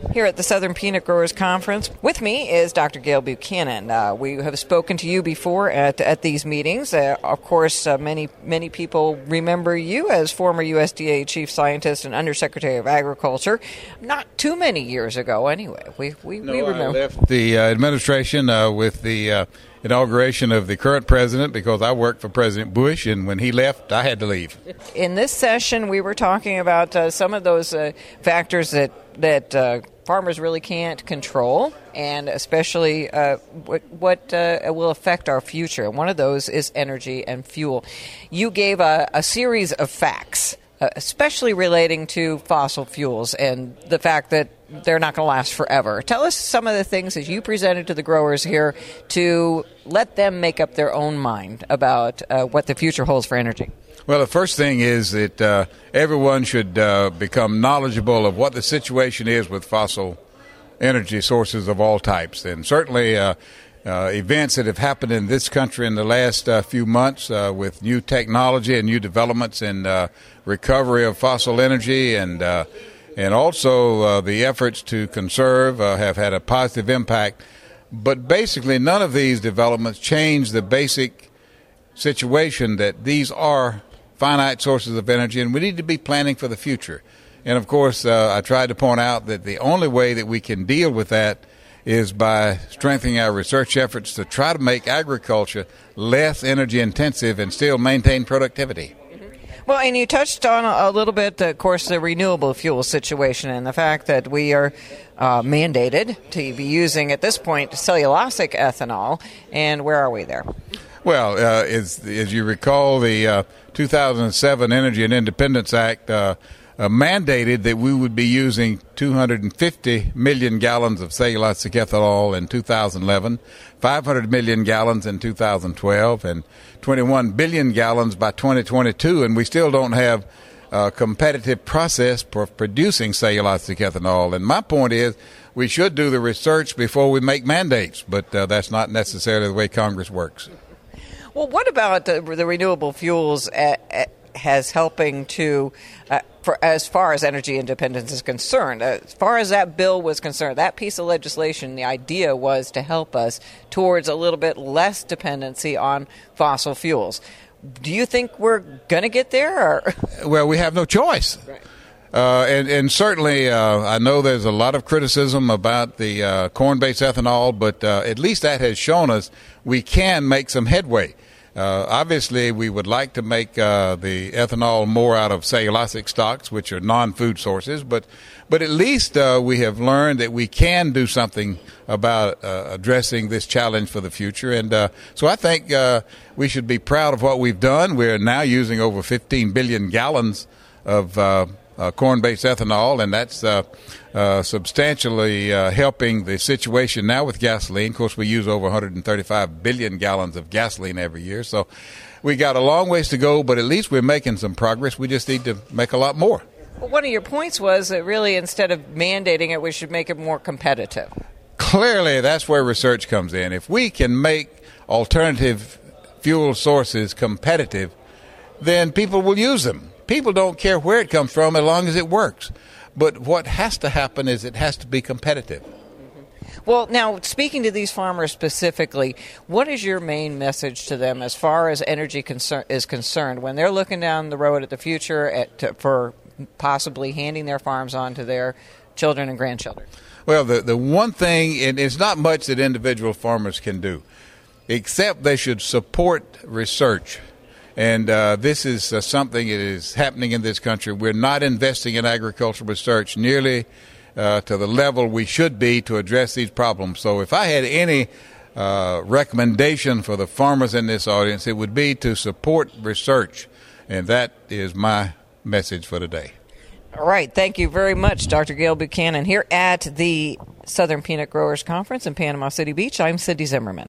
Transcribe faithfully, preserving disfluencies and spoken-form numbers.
Here at the Southern Peanut Growers Conference, with me is Doctor Gail Buchanan. Uh, we have spoken to you before at at these meetings. Uh, of course, uh, many many people remember you as former U S D A Chief Scientist and Undersecretary of Agriculture. Not too many years ago, anyway. We we, no, we remember. I left the uh, administration uh, with the uh, inauguration of the current president because I worked for President Bush, and when he left, I had to leave. In this session, we were talking about uh, some of those uh, factors that that uh, farmers really can't control, and especially uh, what, what uh, will affect our future. And one of those is energy and fuel. You gave a, a series of facts, uh, especially relating to fossil fuels and the fact that they're not going to last forever. Tell us some of the things that you presented to the growers here to let them make up their own mind about uh, what the future holds for energy. Well, the first thing is that uh, everyone should uh, become knowledgeable of what the situation is with fossil energy sources of all types. And certainly uh, uh, events that have happened in this country in the last uh, few months uh, with new technology and new developments in uh, recovery of fossil energy and uh, and also uh, the efforts to conserve uh, have had a positive impact. But basically, none of these developments change the basic situation that these are finite sources of energy, and we need to be planning for the future. And, of course, uh, I tried to point out that the only way that we can deal with that is by strengthening our research efforts to try to make agriculture less energy intensive and still maintain productivity. Well, and you touched on a little bit, of course, the renewable fuel situation and the fact that we are uh, mandated to be using, at this point, cellulosic ethanol. And where are we there? Well, uh, as, as you recall, the uh, two thousand seven Energy and Independence Act uh, uh, mandated that we would be using two hundred fifty million gallons of cellulosic ethanol in two thousand eleven, five hundred million gallons in two thousand twelve, and twenty-one billion gallons by twenty twenty-two, and we still don't have a competitive process for producing cellulosic ethanol. And my point is we should do the research before we make mandates, but uh, that's not necessarily the way Congress works. Well, what about the, the renewable fuels at, at, as helping to, uh, for as far as energy independence is concerned? Uh, as far as that bill was concerned, that piece of legislation, the idea was to help us towards a little bit less dependency on fossil fuels. Do you think we're going to get there? Or? Well, we have no choice. Right. Uh, and, and certainly, uh, I know there's a lot of criticism about the uh, corn-based ethanol, but uh, at least that has shown us we can make some headway. Uh, obviously, we would like to make uh, the ethanol more out of cellulosic stocks, which are non-food sources, but but at least uh, we have learned that we can do something about uh, addressing this challenge for the future. And uh, so I think uh, we should be proud of what we've done. We're now using over fifteen billion gallons of uh, uh, corn-based ethanol, and that's uh, uh, substantially uh, helping the situation now with gasoline. Of course, we use over one hundred thirty-five billion gallons of gasoline every year, so we got a long ways to go, but at least we're making some progress. We just need to make a lot more. Well, one of your points was that really instead of mandating it, we should make it more competitive. Clearly, that's where research comes in. If we can make alternative fuel sources competitive, then people will use them. People don't care where it comes from as long as it works. But what has to happen is it has to be competitive. Well, now, speaking to these farmers specifically, what is your main message to them as far as energy concern, is concerned when they're looking down the road at the future at, to, for possibly handing their farms on to their children and grandchildren? Well, the, the one thing, and it's not much that individual farmers can do, except they should support research. And uh, this is uh, something that is happening in this country. We're not investing in agricultural research nearly uh, to the level we should be to address these problems. So if I had any uh, recommendation for the farmers in this audience, it would be to support research. And that is my message for today. All right. Thank you very much, Doctor Gail Buchanan, here at the Southern Peanut Growers Conference in Panama City Beach. I'm Cindy Zimmerman.